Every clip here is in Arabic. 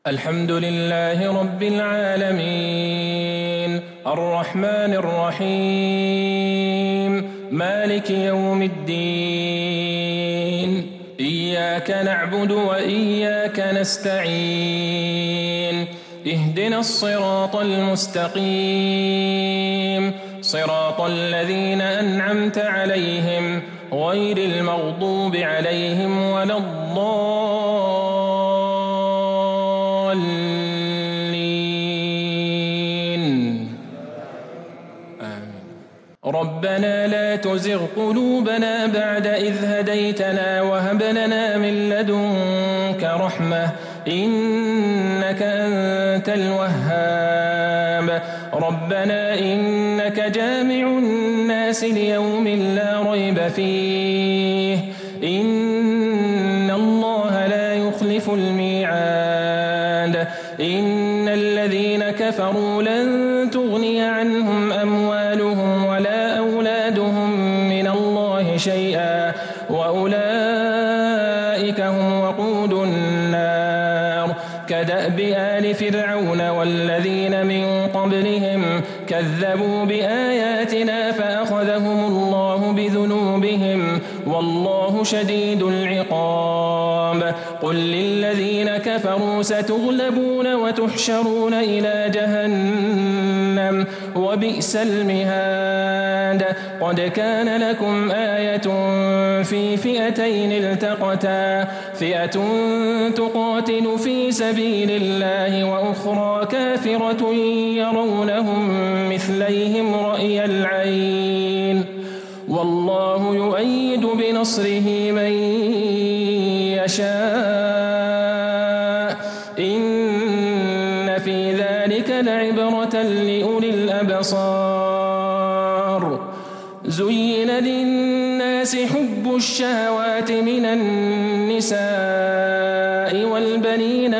الحمد لله رب العالمين الرحمن الرحيم مالك يوم الدين إياك نعبد وإياك نستعين اهدنا الصراط المستقيم صراط الذين أنعمت عليهم غير المغضوب عليهم ولا الضالين آمين. ربنا لا تزغ قلوبنا بعد إذ هديتنا وهب لنا من لدنك رحمة إنك أنت الوهاب ربنا إنك جامع الناس ليوم لا ريب فيه إن الله لا يخلف الميعاد إن الذين كفروا لن تغني عنهم أموالهم ولا أولادهم من الله شيئا وأولئك هم وقود النار كدأب آل فرعون والذين من قبلهم كذبوا بآياتنا فأخذهم الله بذنوبهم والله شديد العقاب قل للذين كفروا ستغلبون وتحشرون إلى جهنم وبئس المهاد قد كان لكم آية في فئتين التقتا فئة تقاتل في سبيل الله وأخرى كافرة يرونهم مثليهم رأي العين والله يؤيد بنصره من يشاء إن في ذلك لعبرة لأولي الأبصار زين للناس حب الشهوات من النساء والبنين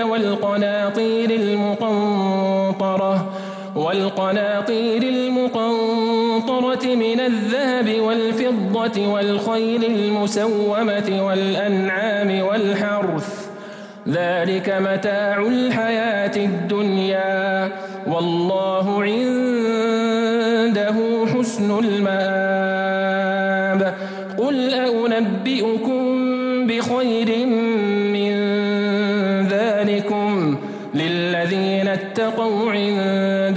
والقناطير المقنطرة من الذهب والفضة والخيل المسومة والأنعام والحرث ذلك متاع الحياة الدنيا والله عنده حسن المآب قل أنبئكم بخير من ذلكم للذين اتقوا عند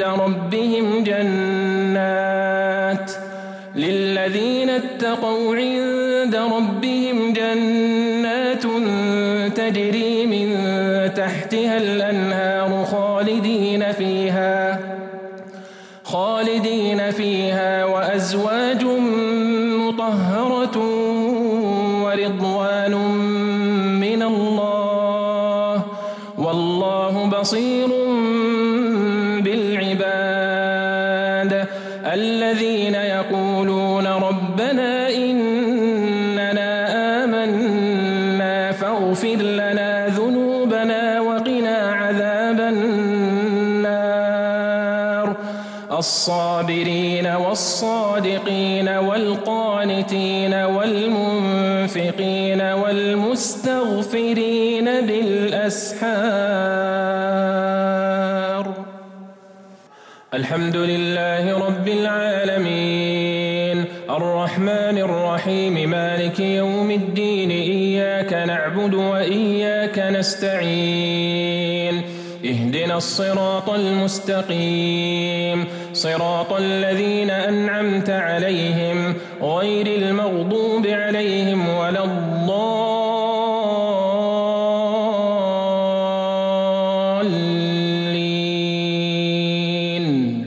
ربهم جنات تجري من تحتها الأنهار خالدين فيها وأزواج مطهرة ورضوان من الله والله بصير بالعباد الذين يقولون ربنا إننا آمنا فاغفر لنا ذنوبنا وقنا عذاب النار الصابرين والصادقين والقانتين والمنفقين والمستغفرين بالأسحار الحمد لله رب العالمين الرحمن الرحيم مالك يوم الدين إياك نعبد وإياك نستعين اهدنا الصراط المستقيم صراط الذين أنعمت عليهم غير المغضوب عليهم ولا الضالين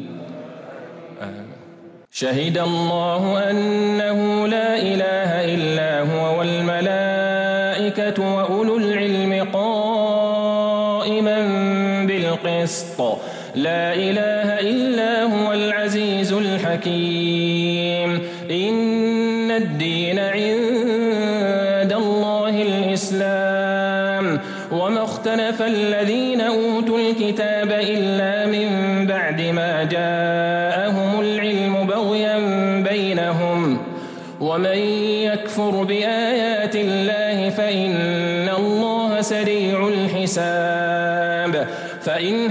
شهد الله أنه لا إله إلا هو والملائكة وأولو العلم قائما بالقسط لا إله إلا هو العزيز الحكيم إن الدين عند الله الإسلام وما اختلف الذين أوتوا الكتاب إلا من بعد ما جاءهم العلم بغيا بينهم ومن يكفر بآيات الله فإن الله سريع الحساب فإن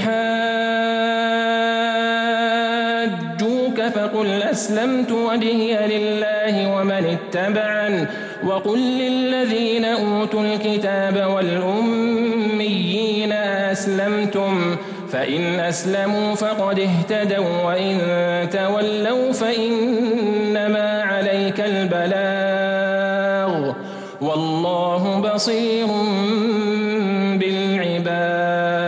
حاجوك فقل أسلمت وجهي لله ومن اتبعن وقل للذين أوتوا الكتاب والأميين أسلمتم فإن أسلموا فقد اهتدوا وإن تولوا فإنما عليك البلاغ والله بصير بالعباد.